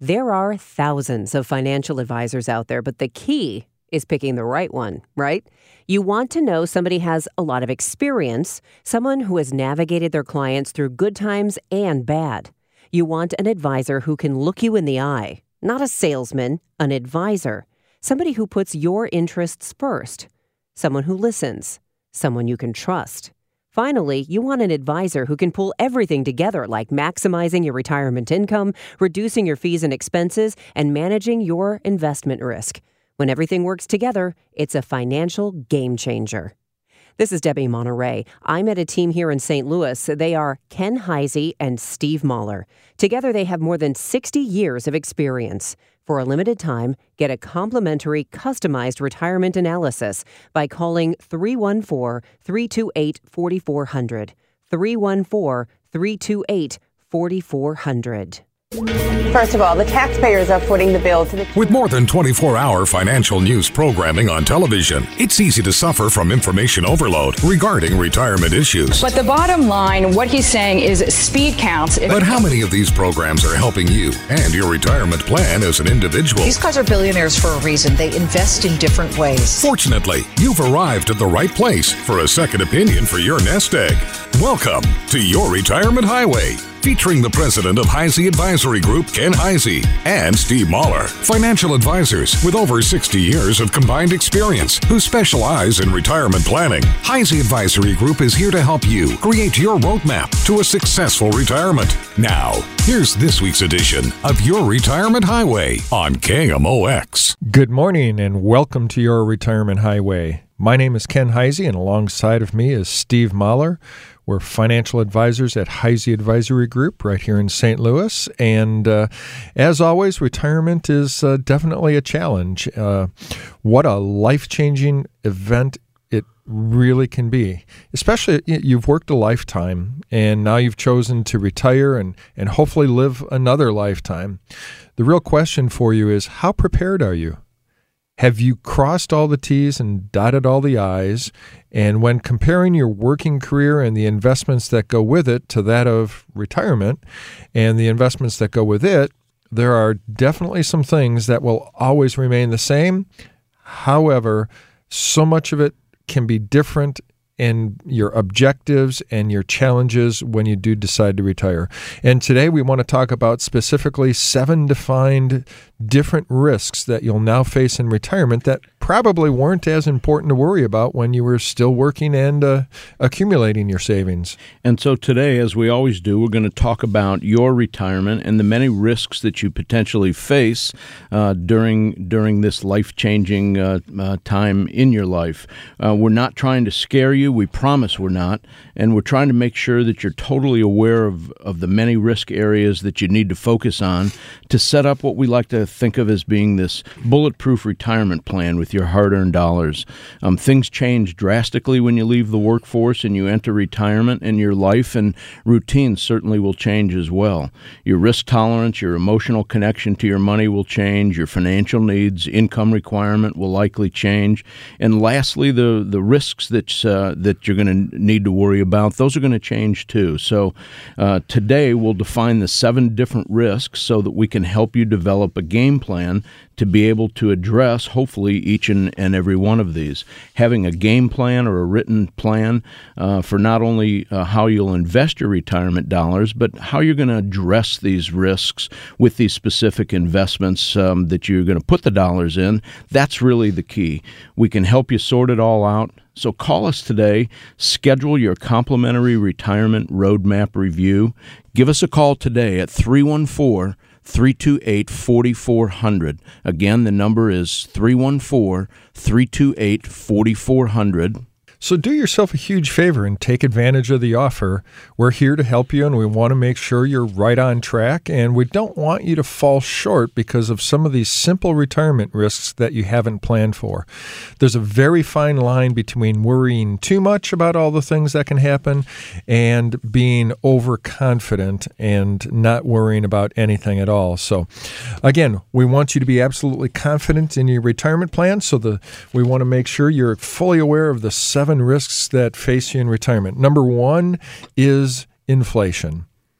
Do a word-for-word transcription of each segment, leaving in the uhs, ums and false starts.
There are thousands of financial advisors out there, but the key is picking the right one, right? You want to know somebody has a lot of experience, someone who has navigated their clients through good times and bad. You want an advisor who can look you in the eye, not a salesman, an advisor, somebody who puts your interests first, someone who listens, someone you can trust. Finally, you want an advisor who can pull everything together, like maximizing your retirement income, reducing your fees and expenses, and managing your investment risk. When everything works together, it's a financial game changer. This is Debbie Monterey. I met a team here in Saint Louis. They are Ken Heisey and Steve Mahler. Together, they have more than sixty years of experience. For a limited time, get a complimentary, customized retirement analysis by calling three one four, three two eight, four four zero zero. three one four, three two eight, four four zero zero. First of all, the taxpayers are footing the bill to the... With more than twenty-four hour financial news programming on television, it's easy to suffer from information overload regarding retirement issues. But the bottom line, what he's saying is speed counts. But how many of these programs are helping you and your retirement plan as an individual? These guys are billionaires for a reason. They invest in different ways. Fortunately, you've arrived at the right place for a second opinion for your nest egg. Welcome to Your Retirement Highway, featuring the president of Heisey Advisory Group, Ken Heisey, and Steve Mahler, financial advisors with over sixty years of combined experience who specialize in retirement planning. Heisey Advisory Group is here to help you create your roadmap to a successful retirement. Now, here's this week's edition of Your Retirement Highway on K M O X. Good morning and welcome to Your Retirement Highway. My name is Ken Heisey, and alongside of me is Steve Mahler. We're financial advisors at Heisey Advisory Group right here in Saint Louis. And uh, as always, retirement is uh, definitely a challenge. Uh, what a life-changing event it really can be. Especially, you've worked a lifetime, and now you've chosen to retire and, and hopefully live another lifetime. The real question for you is, how prepared are you? Have you crossed all the T's and dotted all the I's? And when comparing your working career and the investments that go with it to that of retirement and the investments that go with it, there are definitely some things that will always remain the same. However, so much of it can be different in your objectives and your challenges when you do decide to retire. And today we want to talk about specifically seven defined different risks that you'll now face in retirement that probably weren't as important to worry about when you were still working and uh, accumulating your savings. And so today, as we always do, we're going to talk about your retirement and the many risks that you potentially face uh, during during this life-changing uh, uh, time in your life. Uh, we're not trying to scare you. We promise we're not. And we're trying to make sure that you're totally aware of, of the many risk areas that you need to focus on to set up what we like to think of as being this bulletproof retirement plan with your hard-earned dollars. Um, things change drastically when you leave the workforce and you enter retirement, and your life and routines certainly will change as well. Your risk tolerance, your emotional connection to your money will change, your financial needs, income requirement will likely change, and lastly, the, the risks that, uh, that you're going to need to worry about, those are going to change too. So uh, today we'll define the seven different risks so that we can help you develop a game plan to be able to address, hopefully, each and, and every one of these. Having a game plan or a written plan uh, for not only uh, how you'll invest your retirement dollars, but how you're going to address these risks with these specific investments um, that you're going to put the dollars in, that's really the key. We can help you sort it all out. So call us today, schedule your complimentary retirement roadmap review. Give us a call today at three one four, three two eight, four four zero zero. Again, the number is three one four, three two eight, four four zero zero. So do yourself a huge favor and take advantage of the offer. We're here to help you, and we want to make sure you're right on track, and we don't want you to fall short because of some of these simple retirement risks that you haven't planned for. There's a very fine line between worrying too much about all the things that can happen and being overconfident and not worrying about anything at all. So again, we want you to be absolutely confident in your retirement plan, so the we want to make sure you're fully aware of the seven risks that face you in retirement. Number one is inflation.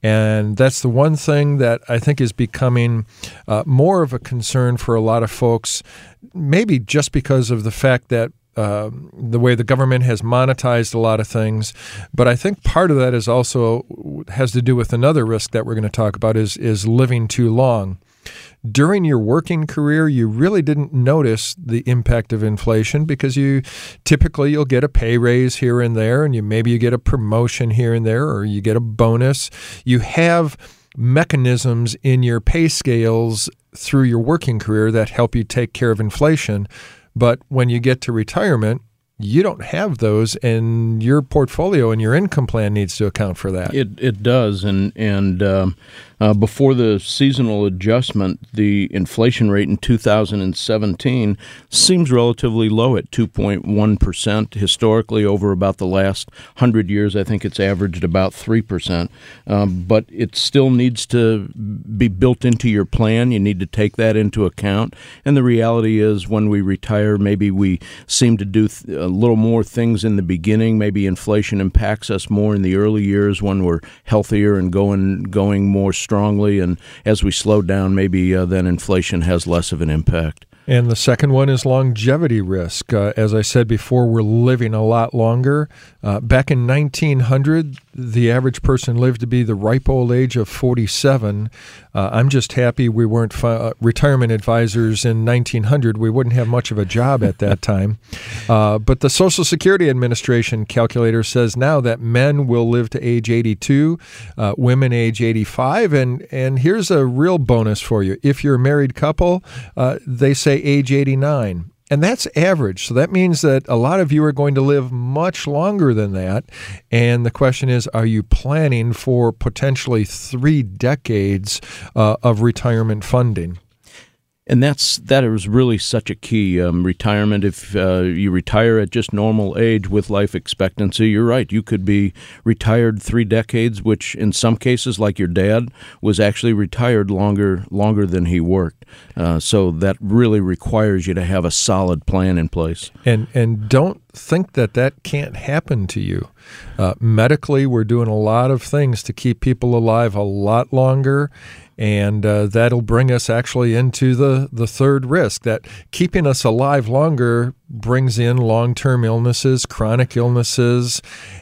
And that's the one thing that I think is becoming uh, more of a concern for a lot of folks, maybe just because of the fact that Uh, the way the government has monetized a lot of things. But I think part of that is also has to do with another risk that we're going to talk about is is living too long. During your working career, you really didn't notice the impact of inflation because you typically you'll get a pay raise here and there, and you maybe you get a promotion here and there, or you get a bonus. You have mechanisms in your pay scales through your working career that help you take care of inflation. But when you get to retirement, you don't have those, and your portfolio and your income plan needs to account for that. It it does, and and um, uh, before the seasonal adjustment, the inflation rate in two thousand seventeen seems relatively low at two point one percent. Historically, over about the last one hundred years, I think it's averaged about three percent. Um, but it still needs to be built into your plan. You need to take that into account. And the reality is when we retire, maybe we seem to do th- a little more things in the beginning. Maybe inflation impacts us more in the early years when we're healthier and going going more strongly. And as we slow down, maybe uh, then inflation has less of an impact. And the second one is longevity risk. Uh, as I said before, we're living a lot longer. Uh, back in nineteen hundred, the average person lived to be the ripe old age of forty-seven. Uh, I'm just happy we weren't fi- uh, retirement advisors in nineteen hundred. We wouldn't have much of a job at that time. Uh, but the Social Security Administration calculator says now that men will live to age eighty-two, uh, women age eighty-five. And, and here's a real bonus for you. If you're a married couple, uh, they say age eighty-nine. And that's average. So that means that a lot of you are going to live much longer than that. And the question is, are you planning for potentially three decades uh, of retirement funding? And that's that is really such a key. Um, retirement, if uh, you retire at just normal age with life expectancy, you're right. You could be retired three decades, which in some cases, like your dad, was actually retired longer longer than he worked. Uh, so that really requires you to have a solid plan in place. And and don't think that that can't happen to you. Uh, medically, we're doing a lot of things to keep people alive a lot longer. And uh, that'll bring us actually into the, the third risk, that keeping us alive longer brings in long-term illnesses, chronic illnesses.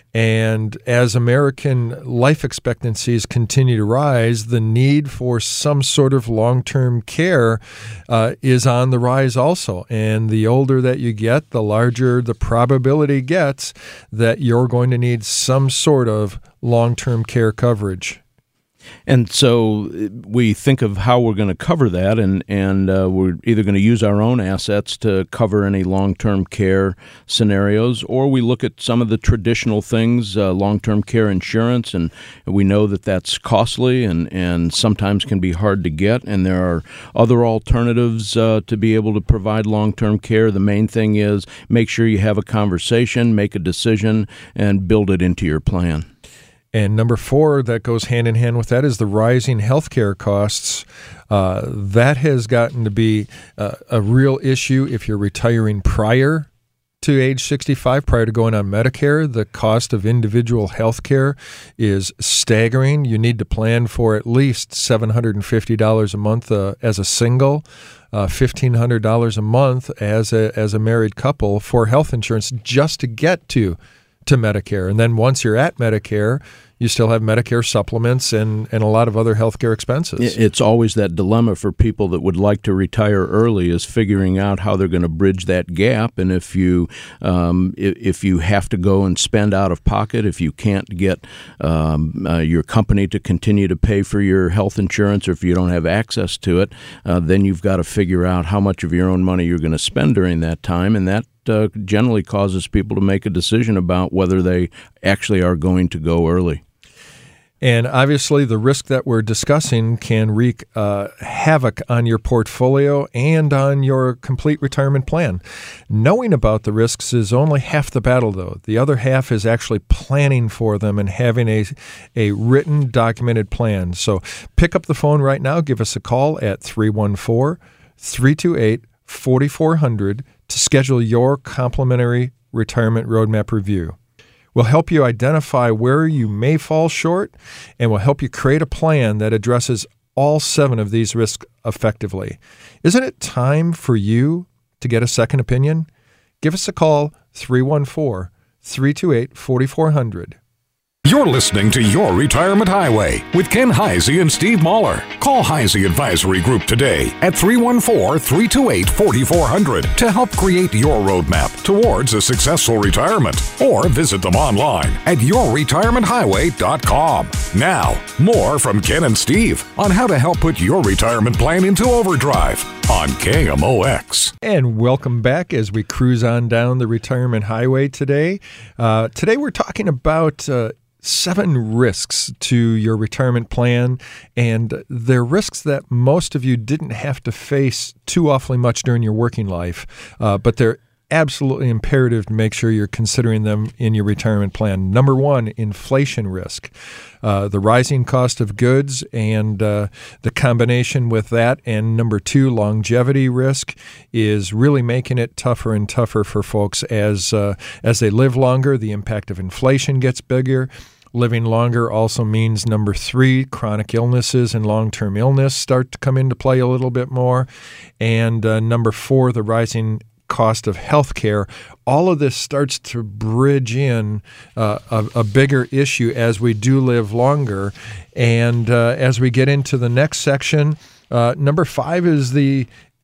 And as American life expectancies continue to rise, the need for some sort of long-term care uh, is on the rise also. And the older that you get, the larger the probability gets that you're going to need some sort of long-term care coverage. And so we think of how we're going to cover that, and, and uh, we're either going to use our own assets to cover any long-term care scenarios, or we look at some of the traditional things, uh, long-term care insurance, and we know that that's costly and, and sometimes can be hard to get, and there are other alternatives uh, to be able to provide long-term care. The main thing is make sure you have a conversation, make a decision, and build it into your plan. And number four that goes hand in hand with that is the rising healthcare costs. Uh, that has gotten to be uh, a real issue if you're retiring prior to age sixty-five, prior to going on Medicare. The cost of individual health care is staggering. You need to plan for at least seven hundred fifty dollars a month uh, as a single, uh, fifteen hundred dollars a month as a, as a married couple for health insurance just to get to to Medicare. And then once you're at Medicare, you still have Medicare supplements and, and a lot of other healthcare expenses. It's always that dilemma for people that would like to retire early, is figuring out how they're going to bridge that gap. And if you um, if you have to go and spend out of pocket, if you can't get um, uh, your company to continue to pay for your health insurance, or if you don't have access to it, uh, then you've got to figure out how much of your own money you're going to spend during that time. And that uh, generally causes people to make a decision about whether they actually are going to go early. And obviously, the risk that we're discussing can wreak uh, havoc on your portfolio and on your complete retirement plan. Knowing about the risks is only half the battle, though. The other half is actually planning for them and having a, a written, documented plan. So pick up the phone right now. Give us a call at three one four, three two eight, four four zero zero to schedule your complimentary retirement roadmap review. We'll help you identify where you may fall short, and we'll help you create a plan that addresses all seven of these risks effectively. Isn't it time for you to get a second opinion? Give us a call, three one four, three two eight, four four zero zero. You're listening to Your Retirement Highway with Ken Heisey and Steve Mahler. Call Heisey Advisory Group today at three one four, three two eight, four four zero zero to help create your roadmap towards a successful retirement, or visit them online at your retirement highway dot com. Now, more from Ken and Steve on how to help put your retirement plan into overdrive on K M O X. And welcome back as we cruise on down the retirement highway today. Uh, today we're talking about uh, seven risks to your retirement plan, and they're risks that most of you didn't have to face too awfully much during your working life, uh, but they're absolutely imperative to make sure you're considering them in your retirement plan. Number one, inflation risk. Uh, the rising cost of goods and uh, the combination with that. And number two, longevity risk is really making it tougher and tougher for folks as uh, as they live longer. The impact of inflation gets bigger. Living longer also means, number three, chronic illnesses and long-term illness start to come into play a little bit more. And uh, number four, the rising cost of health care. All of this starts to bridge in uh, a, a bigger issue as we do live longer. And uh, as we get into the next section, uh, number five is the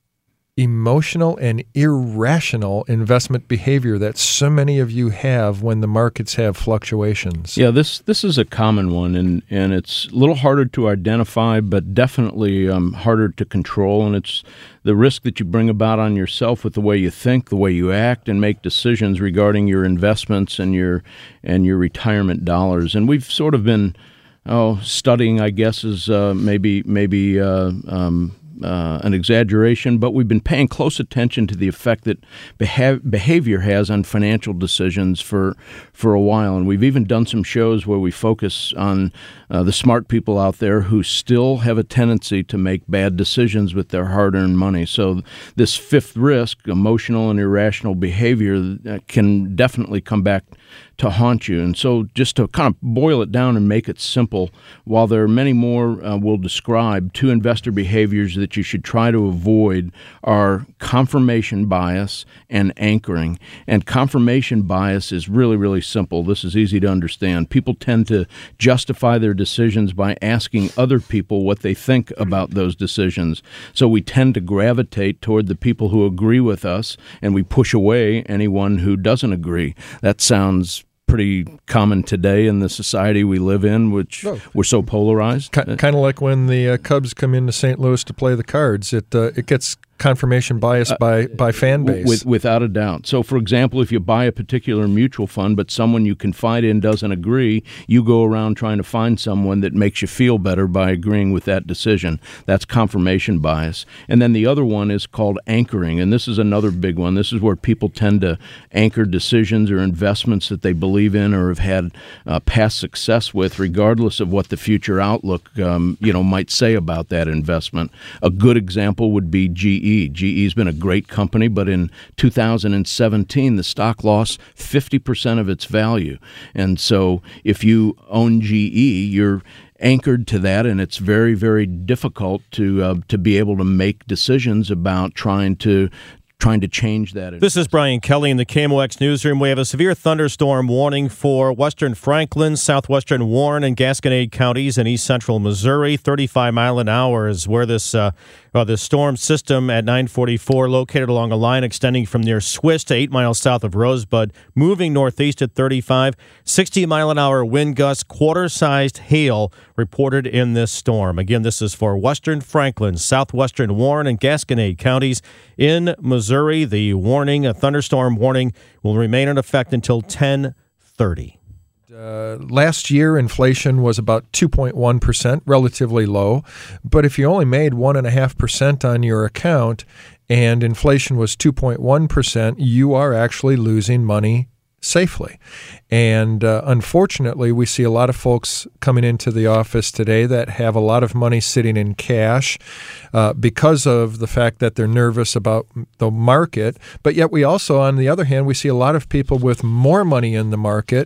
emotional and irrational investment behavior that so many of you have when the markets have fluctuations. Yeah, this this is a common one, and, and it's a little harder to identify, but definitely um, harder to control, and it's the risk that you bring about on yourself with the way you think, the way you act, and make decisions regarding your investments and your and your retirement dollars. And we've sort of been oh studying, I guess, is uh, maybe maybe. Uh, um, Uh, an exaggeration, but we've been paying close attention to the effect that beha- behavior has on financial decisions for for a while. And we've even done some shows where we focus on uh, the smart people out there who still have a tendency to make bad decisions with their hard-earned money. So this fifth risk, emotional and irrational behavior, uh, can definitely come back to haunt you. And so just to kind of boil it down and make it simple, while there are many more uh, we'll describe, two investor behaviors that you should try to avoid are confirmation bias and anchoring. And confirmation bias is really, really simple. This is easy to understand. People tend to justify their decisions by asking other people what they think about those decisions. So we tend to gravitate toward the people who agree with us, and we push away anyone who doesn't agree. That sounds pretty common today in the society we live in, which oh. we're so polarized. K- kind of like when the uh, Cubs come into Saint Louis to play the Cards. It uh, it gets confirmation bias by, uh, by fan base. With, without a doubt. So, for example, if you buy a particular mutual fund, but someone you confide in doesn't agree, you go around trying to find someone that makes you feel better by agreeing with that decision. That's confirmation bias. And then the other one is called anchoring, and this is another big one. This is where people tend to anchor decisions or investments that they believe in or have had uh, past success with, regardless of what the future outlook um, you know, might say about that investment. A good example would be G E. G E's been a great company, but in two thousand seventeen, the stock lost fifty percent of its value. And so if you own G E, you're anchored to that, and it's very, very difficult to uh, to be able to make decisions about trying to trying to change that. This is Brian Kelly in the K M O X newsroom. We have a severe thunderstorm warning for western Franklin, southwestern Warren, and Gasconade counties in east central Missouri. thirty-five mile an hour is where this uh, uh, the storm system at nine forty-four, located along a line extending from near Swiss to eight miles south of Rosebud, moving northeast at thirty-five. sixty mile an hour wind gusts, quarter-sized hail reported in this storm. Again, this is for western Franklin, southwestern Warren, and Gasconade counties in Missouri. The warning, a thunderstorm warning, will remain in effect until ten thirty. Uh, last year, inflation was about two point one percent, relatively low. But if you only made one point five percent on your account and inflation was two point one percent, you are actually losing money safely. And uh, unfortunately, we see a lot of folks coming into the office today that have a lot of money sitting in cash uh, because of the fact that they're nervous about the market. But yet we also, on the other hand, we see a lot of people with more money in the market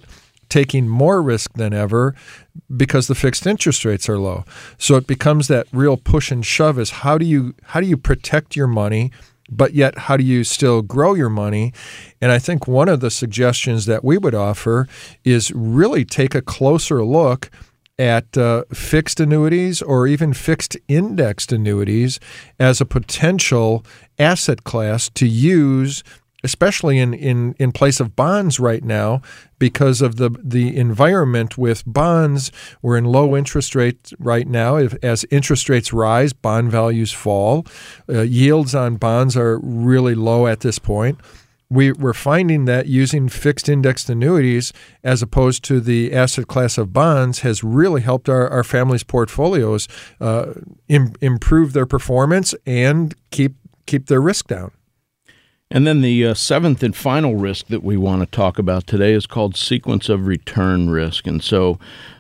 taking more risk than ever because the fixed interest rates are low. So it becomes that real push and shove is how do you how do you protect your money, but yet how do you still grow your money? And I think one of the suggestions that we would offer is really take a closer look at uh, fixed annuities or even fixed indexed annuities as a potential asset class to use, especially in, in, in place of bonds right now, because of the the environment with bonds. We're in low interest rates right now. If, as interest rates rise, bond values fall. Uh, yields on bonds are really low at this point. We, we're finding that using fixed indexed annuities as opposed to the asset class of bonds has really helped our, our families' portfolios uh, im- improve their performance and keep keep their risk down. And then the uh, seventh and final risk that we want to talk about today is called sequence of return risk. And so,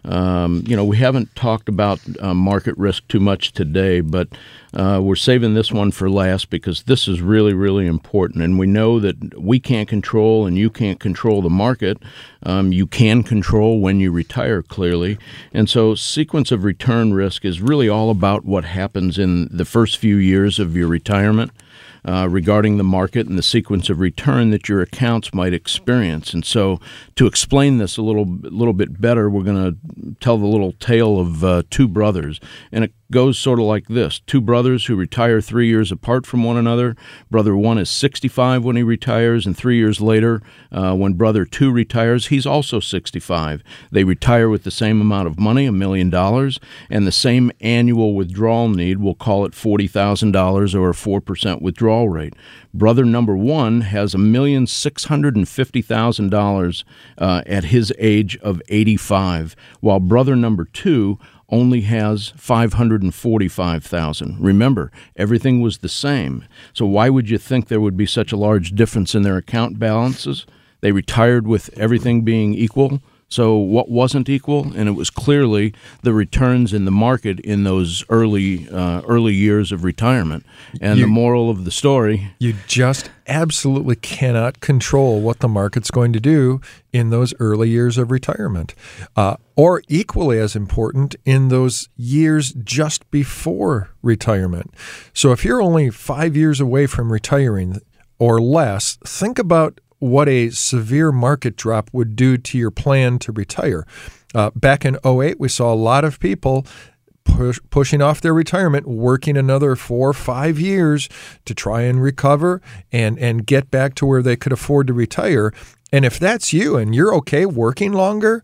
um, you know, we haven't talked about uh, market risk too much today, but uh, we're saving this one for last because this is really, really important. And we know that we can't control and you can't control the market. Um, you can control when you retire, clearly. And so sequence of return risk is really all about what happens in the first few years of your retirement. Uh, regarding the market and the sequence of return that your accounts might experience. And so to explain this a little little bit better, we're going to tell the little tale of uh, two brothers. And it goes sort of like this. Two brothers who retire three years apart from one another. Brother one is sixty-five when he retires, and three years later, uh, when brother two retires, he's also sixty-five. They retire with the same amount of money, a million dollars, and the same annual withdrawal need, we'll call it forty thousand dollars or a four percent withdrawal rate. Brother number one has a million six hundred and fifty thousand dollars uh, at his age of eighty-five, while brother number two only has five hundred and forty-five thousand. Remember, everything was the same. So why would you think there would be such a large difference in their account balances? They retired with everything being equal. So what wasn't equal? And it was clearly the returns in the market in those early uh, early years of retirement. And you, the moral of the story, you just absolutely cannot control what the market's going to do in those early years of retirement. Uh, or equally as important, in those years just before retirement. So if you're only five years away from retiring or less, think about what a severe market drop would do to your plan to retire. Uh, back in oh eight, we saw a lot of people push, pushing off their retirement, working another four or five years to try and recover and, and get back to where they could afford to retire. And if that's you and you're okay working longer,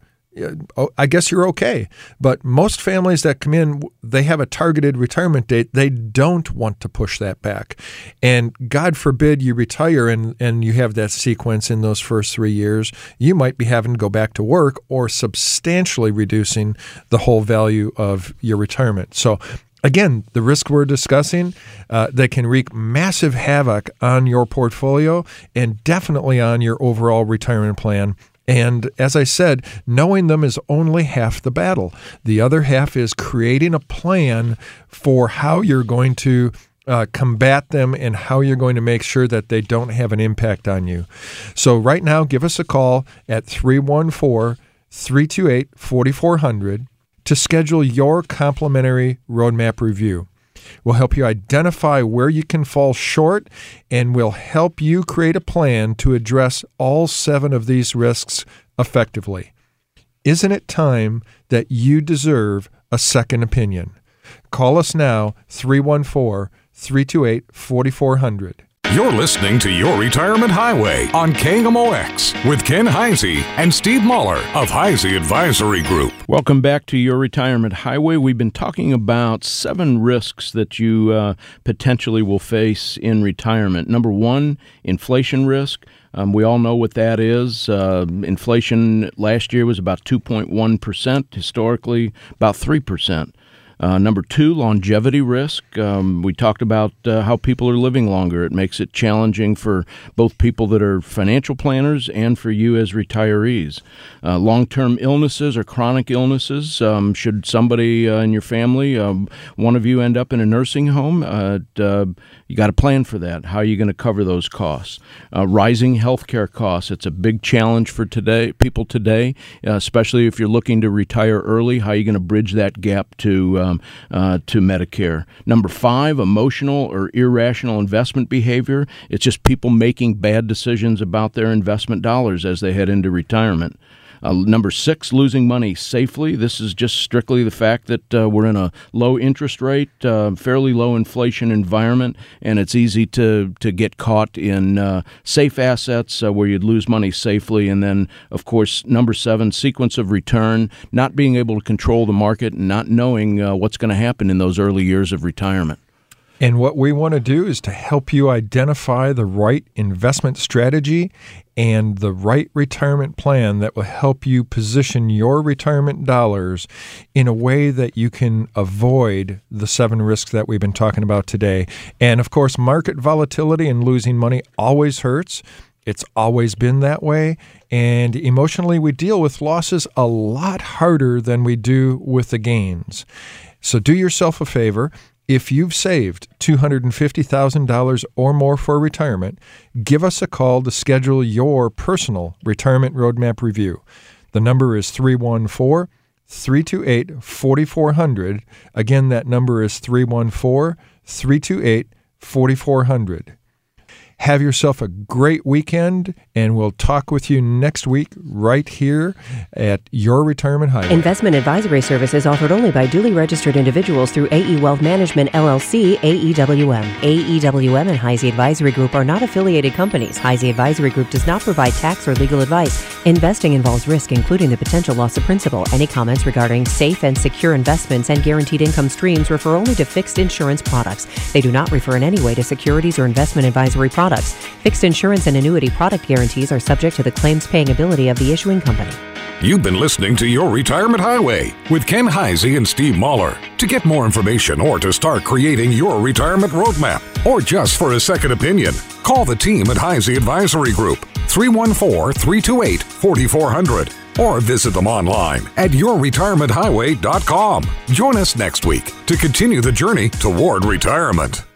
I guess you're okay. But most families that come in, they have a targeted retirement date. They don't want to push that back. And God forbid you retire and, and you have that sequence in those first three years. You might be having to go back to work or substantially reducing the whole value of your retirement. So again, the risk we're discussing, uh, they can wreak massive havoc on your portfolio and definitely on your overall retirement plan. And as I said, knowing them is only half the battle. The other half is creating a plan for how you're going to uh, combat them and how you're going to make sure that they don't have an impact on you. So right now, give us a call at three one four, three two eight, four four zero zero to schedule your complimentary roadmap review. We'll help you identify where you can fall short, and we'll help you create a plan to address all seven of these risks effectively. Isn't it time that you deserve a second opinion? Call us now, three one four, three two eight, four four zero zero. You're listening to Your Retirement Highway on K M O X with Ken Heisey and Steve Mahler of Heisey Advisory Group. Welcome back to Your Retirement Highway. We've been talking about seven risks that you uh, potentially will face in retirement. Number one, inflation risk. Um, we all know what that is. Uh, inflation last year was about two point one percent, historically about three percent. Uh, number two, longevity risk. Um, we talked about uh, how people are living longer. It makes it challenging for both people that are financial planners and for you as retirees. Uh, long-term illnesses or chronic illnesses. Um, should somebody uh, in your family, um, one of you end up in a nursing home, uh, uh, you got to plan for that. How are you going to cover those costs? Uh, rising healthcare costs. It's a big challenge for today, people today, uh, especially if you're looking to retire early. How are you going to bridge that gap to um, uh, to Medicare? Number five, emotional or irrational investment behavior. It's just people making bad decisions about their investment dollars as they head into retirement. Uh, number six, losing money safely. This is just strictly the fact that uh, we're in a low interest rate, uh, fairly low inflation environment, and it's easy to, to get caught in uh, safe assets uh, where you'd lose money safely. And then, of course, number seven, sequence of return, not being able to control the market and not knowing uh, what's going to happen in those early years of retirement. And what we want to do is to help you identify the right investment strategy and the right retirement plan that will help you position your retirement dollars in a way that you can avoid the seven risks that we've been talking about today. And of course, market volatility and losing money always hurts. It's always been that way. And emotionally, we deal with losses a lot harder than we do with the gains. So do yourself a favor. If you've saved two hundred fifty thousand dollars or more for retirement, give us a call to schedule your personal retirement roadmap review. The number is three one four, three two eight, four four zero zero. Again, that number is three one four, three two eight, four four zero zero. Have yourself a great weekend, and we'll talk with you next week right here at Your Retirement Highway. Investment advisory services offered only by duly registered individuals through A E Wealth Management, L L C, A E W M. A E W M and Heisey Advisory Group are not affiliated companies. Heisey Advisory Group does not provide tax or legal advice. Investing involves risk, including the potential loss of principal. Any comments regarding safe and secure investments and guaranteed income streams refer only to fixed insurance products. They do not refer in any way to securities or investment advisory products. Fixed insurance and annuity product guarantees are subject to the claims-paying ability of the issuing company. You've been listening to Your Retirement Highway with Ken Heisey and Steve Mahler. To get more information or to start creating your retirement roadmap, or just for a second opinion, call the team at Heisey Advisory Group, three one four, three two eight, four four zero zero, or visit them online at your retirement highway dot com. Join us next week to continue the journey toward retirement.